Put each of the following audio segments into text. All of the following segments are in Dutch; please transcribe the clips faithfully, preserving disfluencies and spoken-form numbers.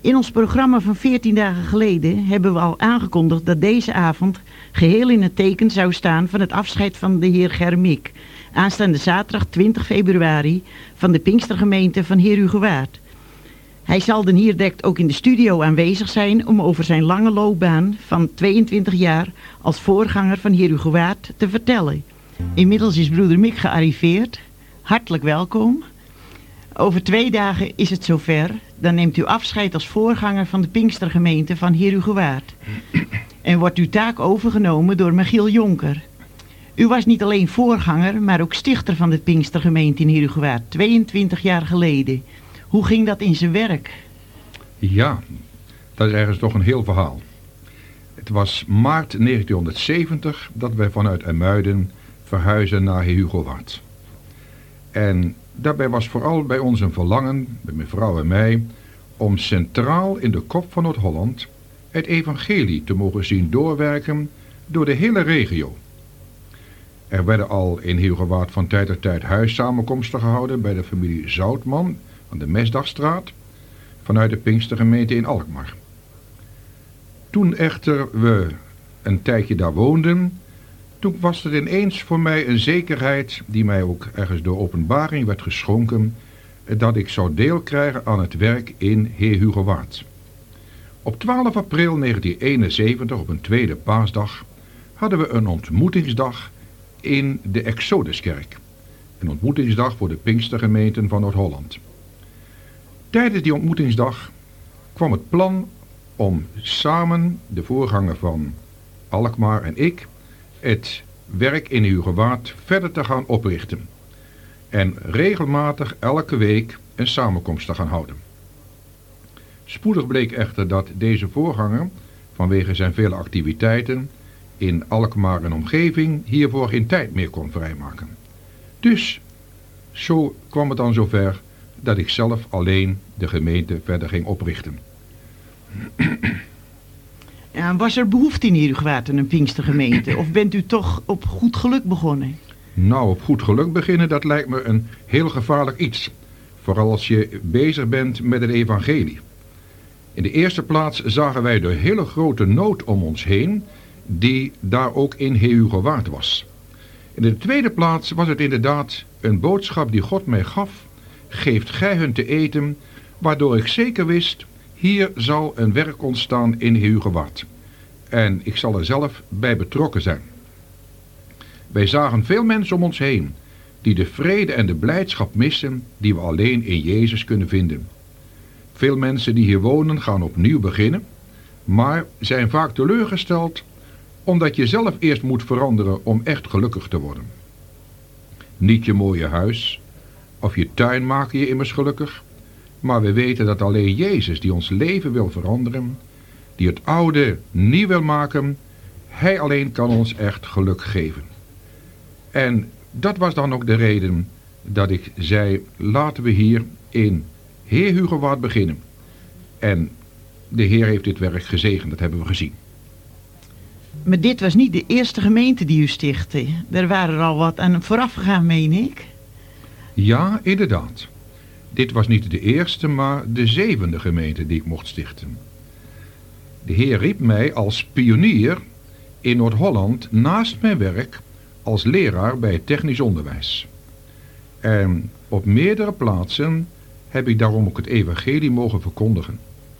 In ons programma van veertien dagen geleden hebben we al aangekondigd dat deze avond geheel in het teken zou staan van het afscheid van de heer Germik, aanstaande zaterdag twintig februari van de Pinkstergemeente van Heer Hugo Waard. Hij zal dan hier direct ook in de studio aanwezig zijn om over zijn lange loopbaan van tweeëntwintig jaar als voorganger van Heer Hugo Waard te vertellen. Inmiddels is broeder Mick gearriveerd. Hartelijk welkom. Over twee dagen is het zover. Dan neemt u afscheid als voorganger van de Pinkstergemeente van Heer Hugo Waard. En wordt uw taak overgenomen door Michiel Jonker. U was niet alleen voorganger, maar ook stichter van de Pinkstergemeente in Heer Hugo Waard, tweeëntwintig jaar geleden. Hoe ging dat in zijn werk? Ja, dat is ergens toch een heel verhaal. Het was maart negentienhonderdzeventig dat wij vanuit IJmuiden verhuisden naar Heer Hugo Waard. En daarbij was vooral bij ons een verlangen, bij mijn vrouw en mij, om centraal in de kop van Noord-Holland het evangelie te mogen zien doorwerken door de hele regio. Er werden al in Heer Hugo Waard van tijd tot tijd huissamenkomsten gehouden bij de familie Zoutman aan de Mesdagstraat vanuit de Pinkstergemeente in Alkmaar. Toen echter we een tijdje daar woonden, toen was het ineens voor mij een zekerheid die mij ook ergens door openbaring werd geschonken, dat ik zou deel krijgen aan het werk in Heer Hugo Waard. Op twaalf april negentienhonderdeenenzeventig, op een tweede paasdag, hadden we een ontmoetingsdag in de Exoduskerk. Een ontmoetingsdag voor de Pinkstergemeenten van Noord-Holland. Tijdens die ontmoetingsdag kwam het plan om samen, de voorganger van Alkmaar en ik, het werk in Hugo Waard verder te gaan oprichten. En regelmatig elke week een samenkomst te gaan houden. Spoedig bleek echter dat deze voorganger, vanwege zijn vele activiteiten in Alkmaar en omgeving, hiervoor geen tijd meer kon vrijmaken. Dus, zo kwam het dan zover dat ik zelf alleen de gemeente verder ging oprichten. Ja, was er behoefte in Heer Hugo Waard aan een Pinkstergemeente? Of bent u toch op goed geluk begonnen? Nou, op goed geluk beginnen, dat lijkt me een heel gevaarlijk iets. Vooral als je bezig bent met het evangelie. In de eerste plaats zagen wij de hele grote nood om ons heen, die daar ook in Heer Hugo Waard was. In de tweede plaats was het inderdaad een boodschap die God mij gaf: geeft gij hun te eten, waardoor ik zeker wist, hier zal een werk ontstaan in Heer Hugo Waard. En ik zal er zelf bij betrokken zijn. Wij zagen veel mensen om ons heen, die de vrede en de blijdschap missen, die we alleen in Jezus kunnen vinden. Veel mensen die hier wonen gaan opnieuw beginnen, maar zijn vaak teleurgesteld, omdat je zelf eerst moet veranderen om echt gelukkig te worden. Niet je mooie huis of je tuin maken je immers gelukkig, maar we weten dat alleen Jezus, die ons leven wil veranderen, die het oude nieuw wil maken, hij alleen kan ons echt geluk geven. En dat was dan ook de reden dat ik zei, laten we hier in Heer Hugo Waard beginnen. En de Heer heeft dit werk gezegend, dat hebben we gezien. Maar dit was niet de eerste gemeente die u stichtte. Er waren er al wat aan vooraf gegaan, meen ik. Ja, inderdaad. Dit was niet de eerste, maar de zevende gemeente die ik mocht stichten. De Heer riep mij als pionier in Noord-Holland naast mijn werk als leraar bij het technisch onderwijs. En op meerdere plaatsen heb ik daarom ook het evangelie mogen verkondigen.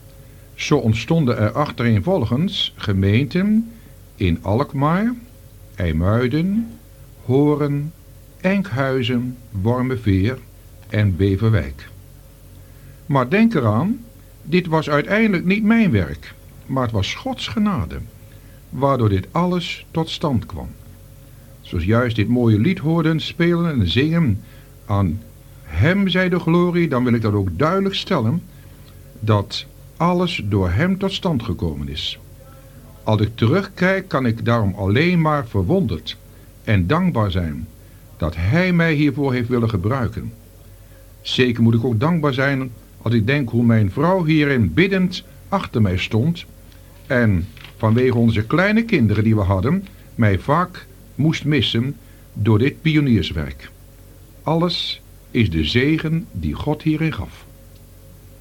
Zo ontstonden er achtereenvolgens gemeenten in Alkmaar, IJmuiden, Hoorn, Enkhuizen, Wormerveer en Beverwijk. Maar denk eraan, dit was uiteindelijk niet mijn werk, maar het was Gods genade, waardoor dit alles tot stand kwam. Zoals juist dit mooie lied hoorden, spelen en zingen, aan hem zij de glorie, dan wil ik dat ook duidelijk stellen, dat alles door hem tot stand gekomen is. Als ik terugkijk, kan ik daarom alleen maar verwonderd en dankbaar zijn dat hij mij hiervoor heeft willen gebruiken. Zeker moet ik ook dankbaar zijn als ik denk hoe mijn vrouw hierin biddend achter mij stond en vanwege onze kleine kinderen die we hadden, mij vaak moest missen door dit pionierswerk. Alles is de zegen die God hierin gaf.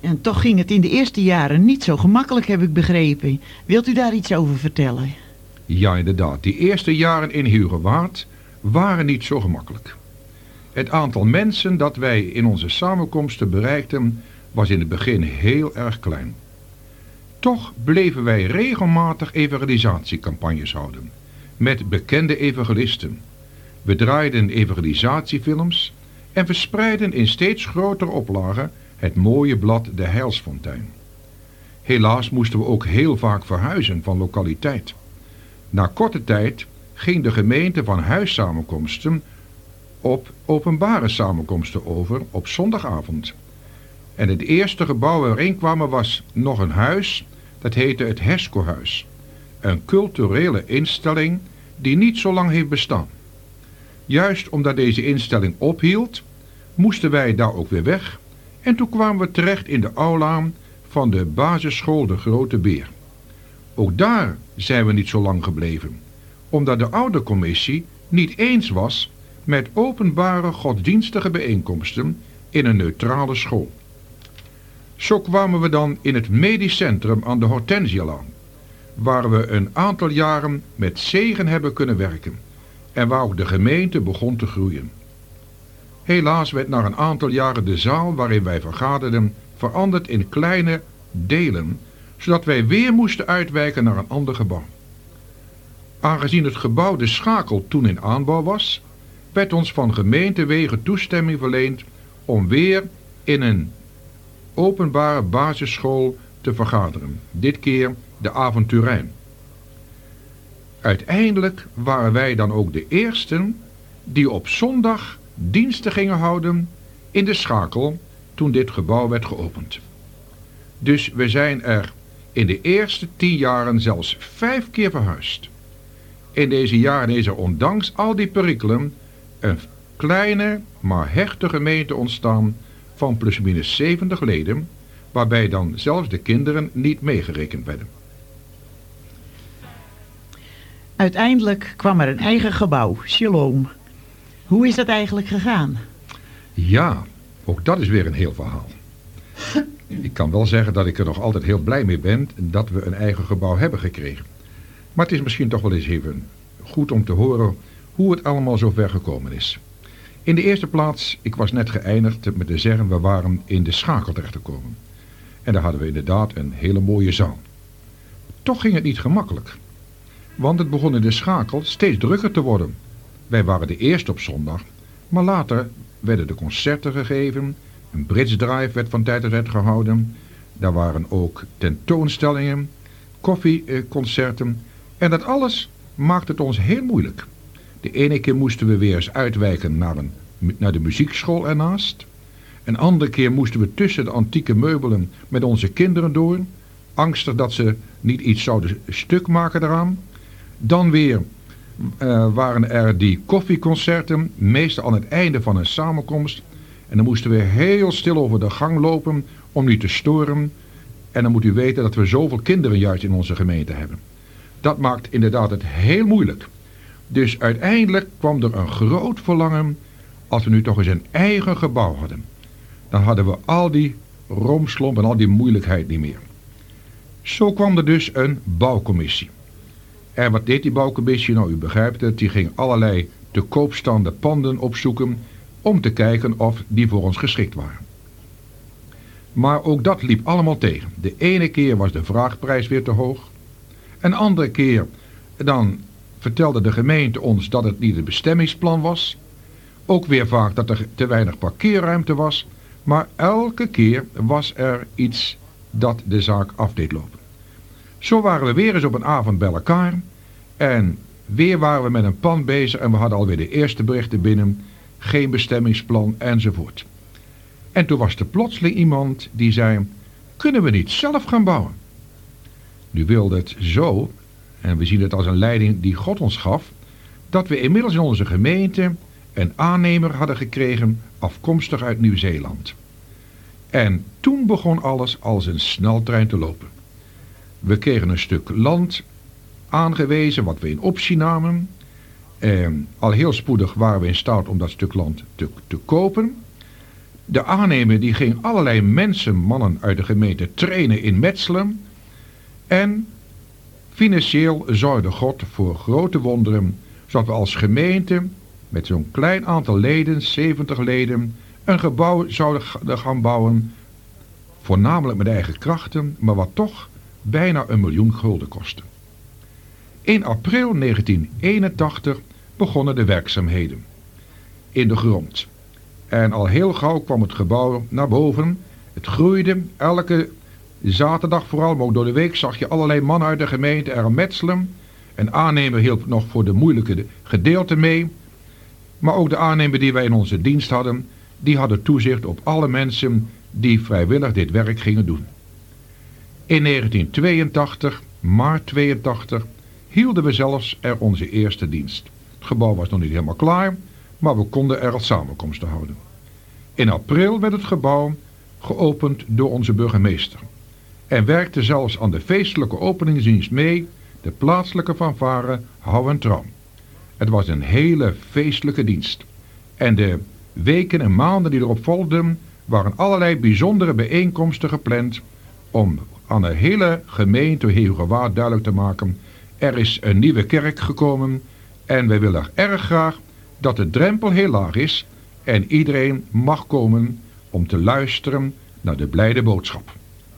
En toch ging het in de eerste jaren niet zo gemakkelijk, heb ik begrepen. Wilt u daar iets over vertellen? Ja, inderdaad. Die eerste jaren in Heerhugowaard waren niet zo gemakkelijk. Het aantal mensen dat wij in onze samenkomsten bereikten was in het begin heel erg klein. Toch bleven wij regelmatig evangelisatiecampagnes houden, met bekende evangelisten. We draaiden evangelisatiefilms en verspreidden in steeds grotere oplagen het mooie blad De Heilsfontein. Helaas moesten we ook heel vaak verhuizen van lokaliteit. Na korte tijd ging de gemeente van huissamenkomsten op openbare samenkomsten over op zondagavond. En het eerste gebouw waar we erin kwamen was nog een huis, dat heette het Hesco-huis. Een culturele instelling die niet zo lang heeft bestaan. Juist omdat deze instelling ophield, moesten wij daar ook weer weg. En toen kwamen we terecht in de aula van de basisschool De Grote Beer. Ook daar zijn we niet zo lang gebleven, omdat de oudercommissie niet eens was met openbare godsdienstige bijeenkomsten in een neutrale school. Zo kwamen we dan in het medisch centrum aan de Hortensialaan, waar we een aantal jaren met zegen hebben kunnen werken en waar ook de gemeente begon te groeien. Helaas werd na een aantal jaren de zaal waarin wij vergaderden veranderd in kleine delen, zodat wij weer moesten uitwijken naar een ander gebouw. Aangezien het gebouw De Schakel toen in aanbouw was, werd ons van gemeentewegen toestemming verleend om weer in een openbare basisschool te vergaderen, dit keer de Avonturijn. Uiteindelijk waren wij dan ook de eersten die op zondag diensten gingen houden in De Schakel toen dit gebouw werd geopend. Dus we zijn er in de eerste tien jaren zelfs vijf keer verhuisd. In deze jaren is er ondanks al die perikelen een kleine maar hechte gemeente ontstaan van plusminus zeventig leden, waarbij dan zelfs de kinderen niet meegerekend werden. Uiteindelijk kwam er een eigen gebouw, Shalom. Hoe is dat eigenlijk gegaan? Ja, ook dat is weer een heel verhaal. Ik kan wel zeggen dat ik er nog altijd heel blij mee ben dat we een eigen gebouw hebben gekregen. Maar het is misschien toch wel eens even goed om te horen hoe het allemaal zo ver gekomen is. In de eerste plaats, ik was net geëindigd met te zeggen, we waren in De Schakel terechtgekomen. En daar hadden we inderdaad een hele mooie zaal. Toch ging het niet gemakkelijk. Want het begon in De Schakel steeds drukker te worden. Wij waren de eerste op zondag, maar later werden de concerten gegeven. Een Brits Drive werd van tijd tot tijd gehouden. Daar waren ook tentoonstellingen, koffieconcerten. En dat alles maakte het ons heel moeilijk. De ene keer moesten we weer eens uitwijken naar, een, naar de muziekschool ernaast. Een andere keer moesten we tussen de antieke meubelen met onze kinderen door. Angstig dat ze niet iets zouden stuk maken eraan. Dan weer uh, waren er die koffieconcerten, meestal aan het einde van een samenkomst. En dan moesten we heel stil over de gang lopen om niet te storen. En dan moet u weten dat we zoveel kinderen juist in onze gemeente hebben. Dat maakt inderdaad het heel moeilijk. Dus uiteindelijk kwam er een groot verlangen als we nu toch eens een eigen gebouw hadden. Dan hadden we al die rompslomp en al die moeilijkheid niet meer. Zo kwam er dus een bouwcommissie. En wat deed die bouwcommissie? Nou, u begrijpt het, die ging allerlei te koopstaande panden opzoeken om te kijken of die voor ons geschikt waren. Maar ook dat liep allemaal tegen. De ene keer was de vraagprijs weer te hoog. Een andere keer dan vertelde de gemeente ons dat het niet het bestemmingsplan was. Ook weer vaak dat er te weinig parkeerruimte was. Maar elke keer was er iets dat de zaak af deed lopen. Zo waren we weer eens op een avond bij elkaar. En weer waren we met een plan bezig en we hadden alweer de eerste berichten binnen. Geen bestemmingsplan enzovoort. En toen was er plotseling iemand die zei, kunnen we niet zelf gaan bouwen? Nu wilde het zo, en we zien het als een leiding die God ons gaf, dat we inmiddels in onze gemeente een aannemer hadden gekregen afkomstig uit Nieuw-Zeeland. En toen begon alles als een sneltrein te lopen. We kregen een stuk land aangewezen wat we in optie namen. Eh, al heel spoedig waren we in staat om dat stuk land te, te kopen. De aannemer die ging allerlei mensen, mannen uit de gemeente trainen in metselen. En financieel zorgde God voor grote wonderen, zodat we als gemeente met zo'n klein aantal leden, zeventig leden, een gebouw zouden gaan bouwen, voornamelijk met eigen krachten, maar wat toch bijna een miljoen gulden kostte. In april negentien eenentachtig begonnen de werkzaamheden in de grond. En al heel gauw kwam het gebouw naar boven. Het groeide. Elke zaterdag vooral, maar ook door de week zag je allerlei mannen uit de gemeente er metselen. Een aannemer hielp nog voor de moeilijke gedeelte mee. Maar ook de aannemer die wij in onze dienst hadden, die hadden toezicht op alle mensen die vrijwillig dit werk gingen doen. In negentien tweeëntachtig, maart tweeëntachtig, hielden we zelfs er onze eerste dienst. Het gebouw was nog niet helemaal klaar, maar we konden er al samenkomsten houden. In april werd het gebouw geopend door onze burgemeester. En werkte zelfs aan de feestelijke openingsdienst mee, de plaatselijke fanfare Hou en Trouw. Het was een hele feestelijke dienst. En de weken en maanden die erop volgden, waren allerlei bijzondere bijeenkomsten gepland om aan de hele gemeente Heerhugowaard duidelijk te maken: er is een nieuwe kerk gekomen en wij willen erg graag dat de drempel heel laag is en iedereen mag komen om te luisteren naar de blijde boodschap.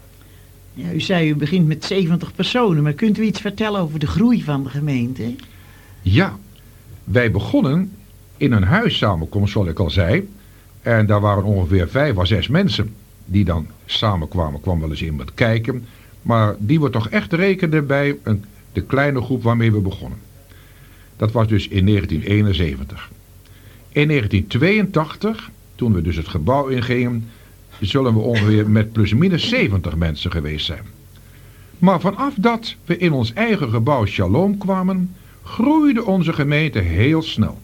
Ja, u zei u begint met zeventig personen, maar kunt u iets vertellen over de groei van de gemeente? Ja, wij begonnen in een huissamenkomst, zoals ik al zei. En daar waren ongeveer vijf à zes mensen die dan samenkwamen. Kwam wel eens iemand kijken. Maar die we toch echt rekenden bij een, de kleine groep waarmee we begonnen. Dat was dus in negentien eenenzeventig. In negentien tweeëntachtig, toen we dus het gebouw ingingen, zullen we ongeveer met plusminus zeventig mensen geweest zijn. Maar vanaf dat we in ons eigen gebouw Shalom kwamen, groeide onze gemeente heel snel.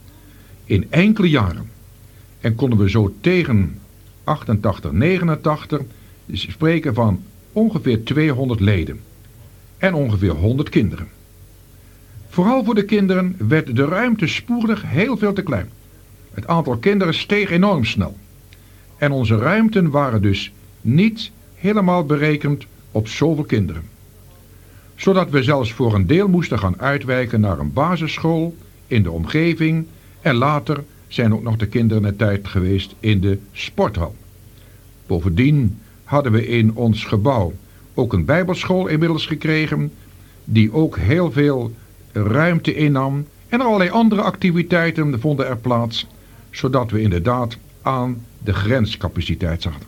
In enkele jaren. En konden we zo tegen achtentachtig, negenentachtig spreken van ongeveer tweehonderd leden. En ongeveer honderd kinderen. Vooral voor de kinderen werd de ruimte spoedig heel veel te klein. Het aantal kinderen steeg enorm snel. En onze ruimten waren dus niet helemaal berekend op zoveel kinderen. Zodat we zelfs voor een deel moesten gaan uitwijken naar een basisschool in de omgeving. En later zijn ook nog de kinderen een tijd geweest in de sporthal. Bovendien hadden we in ons gebouw ook een bijbelschool inmiddels gekregen, die ook heel veel ruimte innam. En allerlei andere activiteiten vonden er plaats, zodat we inderdaad aan de grenscapaciteit zaten.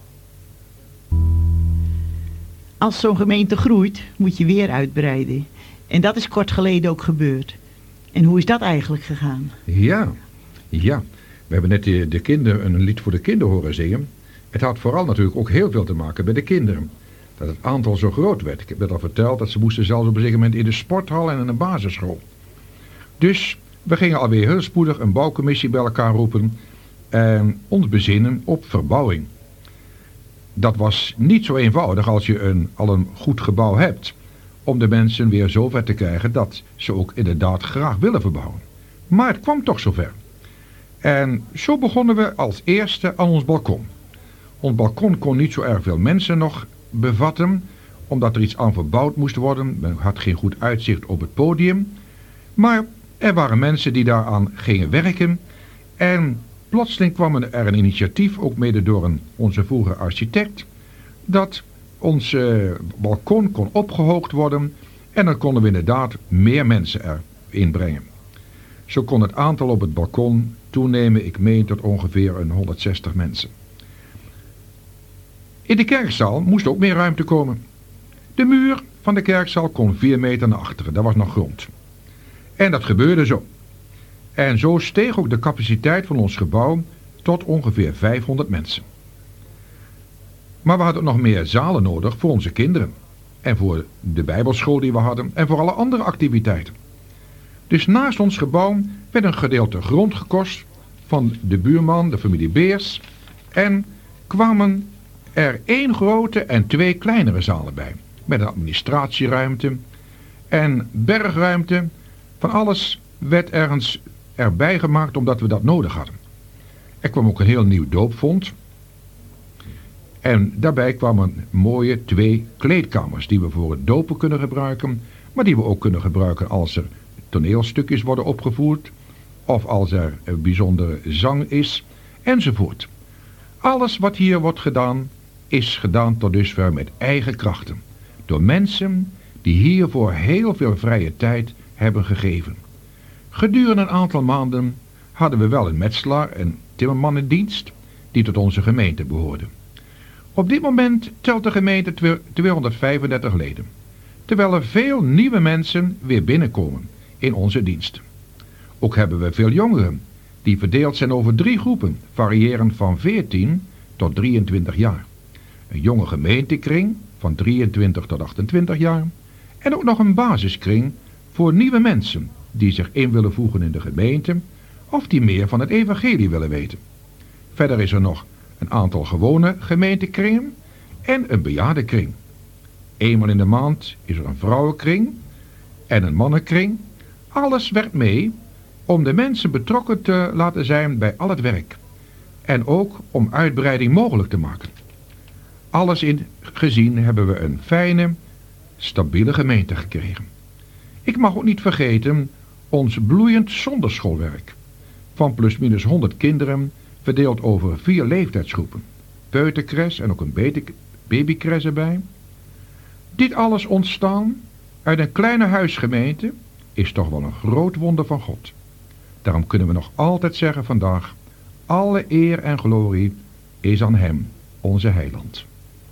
Als zo'n gemeente groeit, moet je weer uitbreiden. En dat is kort geleden ook gebeurd. En hoe is dat eigenlijk gegaan? Ja, ja. We hebben net de, de kinderen een lied voor de kinderen horen zingen. Het had vooral natuurlijk ook heel veel te maken met de kinderen. Dat het aantal zo groot werd. Ik heb net al verteld dat ze moesten zelfs op een gegeven moment in de sporthal en in een basisschool. Dus we gingen alweer heel spoedig een bouwcommissie bij elkaar roepen en ons bezinnen op verbouwing. Dat was niet zo eenvoudig als je een, al een goed gebouw hebt, om de mensen weer zover te krijgen dat ze ook inderdaad graag willen verbouwen. Maar het kwam toch zover. En zo begonnen we als eerste aan ons balkon. Ons balkon kon niet zo erg veel mensen nog bevatten, omdat er iets aan verbouwd moest worden. Men had geen goed uitzicht op het podium. Maar er waren mensen die daaraan gingen werken. En plotseling kwam er een initiatief, ook mede door een, onze vroegere architect, dat ons uh, balkon kon opgehoogd worden en dan konden we inderdaad meer mensen erin brengen. Zo kon het aantal op het balkon toenemen, ik meen tot ongeveer een honderdzestig mensen. In de kerkzaal moest ook meer ruimte komen. De muur van de kerkzaal kon vier meter naar achteren, daar was nog grond. En dat gebeurde zo. En zo steeg ook de capaciteit van ons gebouw tot ongeveer vijfhonderd mensen. Maar we hadden nog meer zalen nodig voor onze kinderen. En voor de bijbelschool die we hadden. En voor alle andere activiteiten. Dus naast ons gebouw werd een gedeelte grond gekocht van de buurman, de familie Beers. En kwamen er één grote en twee kleinere zalen bij. Met een administratieruimte en bergruimte. Van alles werd ergens erbij gemaakt omdat we dat nodig hadden. Er kwam ook een heel nieuw doopvond. En daarbij kwamen mooie twee kleedkamers die we voor het dopen kunnen gebruiken, maar die we ook kunnen gebruiken als er toneelstukjes worden opgevoerd, of als er een bijzondere zang is, enzovoort. Alles wat hier wordt gedaan, is gedaan tot dusver met eigen krachten, door mensen die hiervoor heel veel vrije tijd hebben gegeven. Gedurende een aantal maanden hadden we wel een metselaar en timmerman in dienst, die tot onze gemeente behoorden. Op dit moment telt de gemeente tweehonderdvijfendertig leden, terwijl er veel nieuwe mensen weer binnenkomen in onze dienst. Ook hebben we veel jongeren, die verdeeld zijn over drie groepen, variërend van veertien tot drieëntwintig jaar. Een jonge gemeentekring van drieëntwintig tot achtentwintig jaar en ook nog een basiskring voor nieuwe mensen die zich in willen voegen in de gemeente of die meer van het evangelie willen weten. Verder is er nog een aantal gewone gemeentekringen en een bejaardenkring. Eenmaal in de maand is er een vrouwenkring en een mannenkring. Alles werkt mee om de mensen betrokken te laten zijn bij al het werk. En ook om uitbreiding mogelijk te maken. Alles in gezien hebben we een fijne, stabiele gemeente gekregen. Ik mag ook niet vergeten ons bloeiend zonderschoolwerk. Van plusminus honderd kinderen verdeeld over vier leeftijdsgroepen. Peuterkres en ook een babykres erbij. Dit alles ontstaan uit een kleine huisgemeente is toch wel een groot wonder van God. Daarom kunnen we nog altijd zeggen vandaag, alle eer en glorie is aan hem, onze heiland.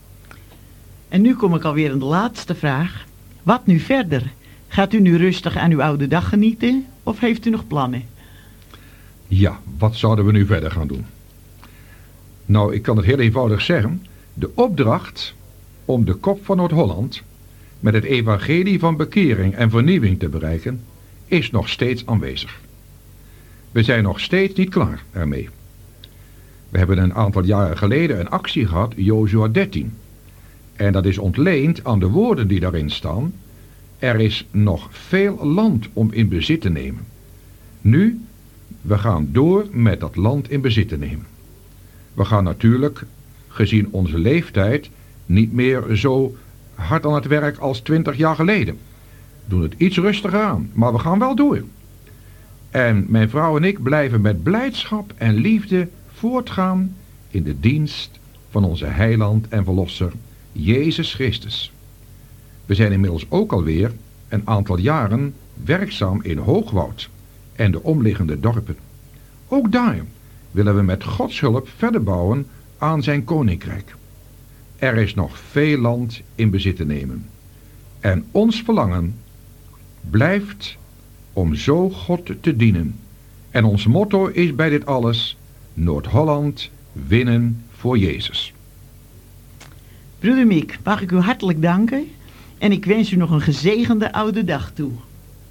En nu kom ik alweer aan de laatste vraag. Wat nu verder? Gaat u nu rustig aan uw oude dag genieten of heeft u nog plannen? Ja, wat zouden we nu verder gaan doen? Nou, ik kan het heel eenvoudig zeggen. De opdracht om de kop van Noord-Holland met het evangelie van bekering en vernieuwing te bereiken, is nog steeds aanwezig. We zijn nog steeds niet klaar ermee. We hebben een aantal jaren geleden een actie gehad, Jozua dertien. En dat is ontleend aan de woorden die daarin staan. Er is nog veel land om in bezit te nemen. Nu, we gaan door met dat land in bezit te nemen. We gaan natuurlijk, gezien onze leeftijd, niet meer zo hard aan het werk als twintig jaar geleden. We doen het iets rustiger aan, maar we gaan wel door. En mijn vrouw en ik blijven met blijdschap en liefde voortgaan in de dienst van onze heiland en verlosser, Jezus Christus. We zijn inmiddels ook alweer een aantal jaren werkzaam in Hoogwoud en de omliggende dorpen. Ook daar willen we met Gods hulp verder bouwen aan zijn koninkrijk. Er is nog veel land in bezit te nemen. En ons verlangen blijft om zo God te dienen. En ons motto is bij dit alles: Noord-Holland winnen voor Jezus. Broeder Miek, mag ik u hartelijk danken en ik wens u nog een gezegende oude dag toe.